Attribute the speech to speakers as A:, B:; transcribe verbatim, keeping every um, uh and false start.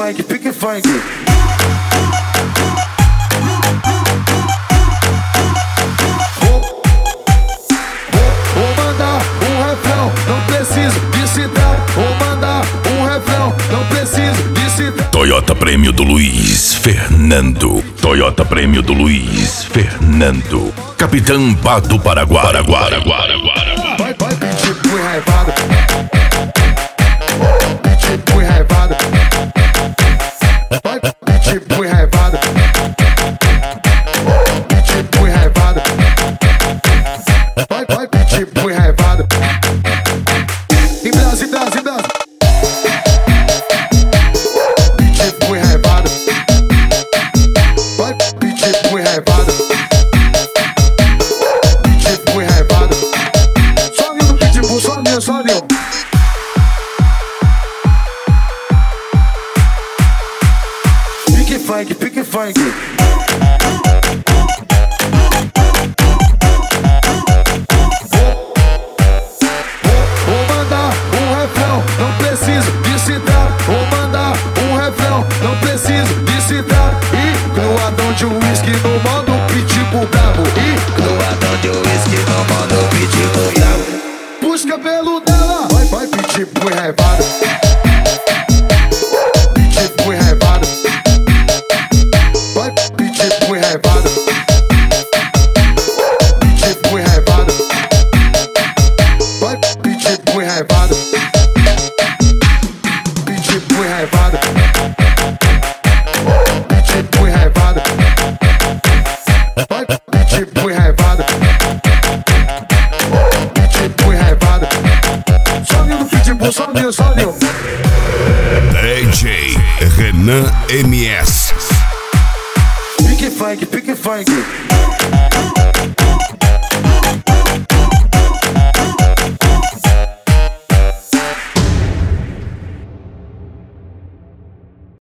A: funk, pique funk. Vou, vou, vou mandar um refrão, não preciso de citar. Vou mandar um refrão, não preciso de citar.
B: Toyota Prêmio do Luiz Fernando. Toyota Prêmio do Luiz Fernando. Capitão Pato Paraguai. Paraguai, Paraguai, Paraguai.
A: Vai, vai, pitch, fui raivado. Pitch, fui raivado. Vai, pitch, fui raivado. Pitch, fui raivado. Vai, vai, pitch, fui raivado. Em Brasil, Brasil, Brasil. Pitch, fui raivado. Vai, pitch, fui raivado. Pitch, fui raivado. Só no pitbull, só meu, só meu. Pique funk, pique funk. Vou mandar um refrão, não preciso de citar. Vou mandar um refrão, não preciso de citar. E cruadão de uísque no modo pitbull brabo. E
C: Cruadão de uísque no modo pitbull brabo.
A: puxa o cabelo dela. Vai, vai, pitbull raivado. Pitbull raivado. Vai, pitbull raivado. Pitbull raivado. Vai, pitbull raivado. Pitbull raivado. Pitbull raivado. Vai, pitbull raivado. Pitbull raivado. Só no pitbull, só no, só no.
B: D J Renan M S.
A: Pique funk, pique funk.